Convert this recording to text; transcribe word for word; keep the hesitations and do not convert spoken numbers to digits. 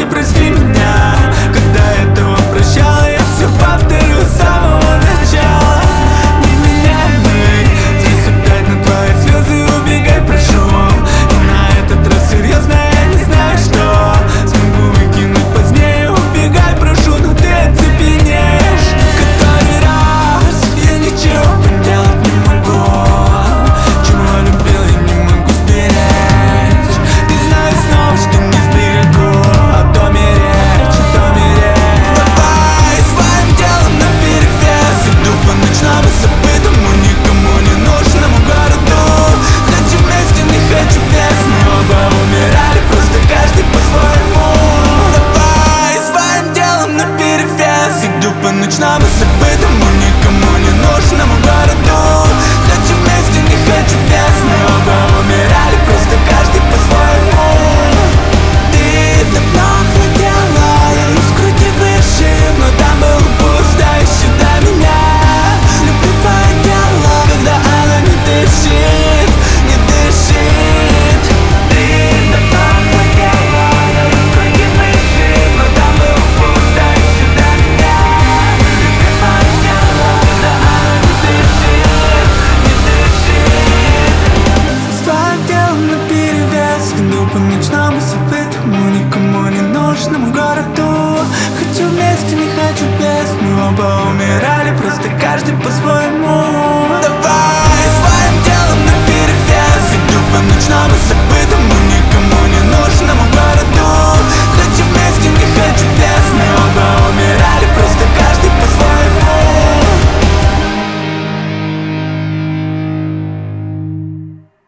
не прости меня. Когда этого прощала, я все повторю с самого начала. Невменяемый, здесь опять на твои слезы убегай, прошу. И на этот раз серьезно, я не знаю, что смогу выкинуть позднее. Убегай, прошу, но ты оцепенеешь. Который раз я ничего поделать не могу. Чего любил, я не могу сберечь. Ты знаешь снова, что не сберегу. А то меречь, а то меречь. Давай своим делом наперевес. Иду по ночному забытому, никому не нужному городу. Хочу вместе, не хочу без. Мы оба умирали, просто каждый по-своему. Давай своим делом наперевес. Иду по ночному забытому, никому не нужному городу. Хочу вместе, не хочу без. Мы оба умирали, просто каждый по-своему. Ты давно хотела, я из груди выше, но там было пусто еще до меня. Люблю твое тело, когда оно не дышит, не дышит. Ты давно хотела, я из груди выше, но там было пусто еще до меня. Люблю твое тело, когда оно не дышит, не дышит. С твоим телом наперевес. Иду по ночному забытому, никому не нужному городу. Хочу вместе, не хочу без. Мы оба умирали, просто каждый по-своему. Давай своим делом наперевес. Иду по ночному забытому, никому не нужному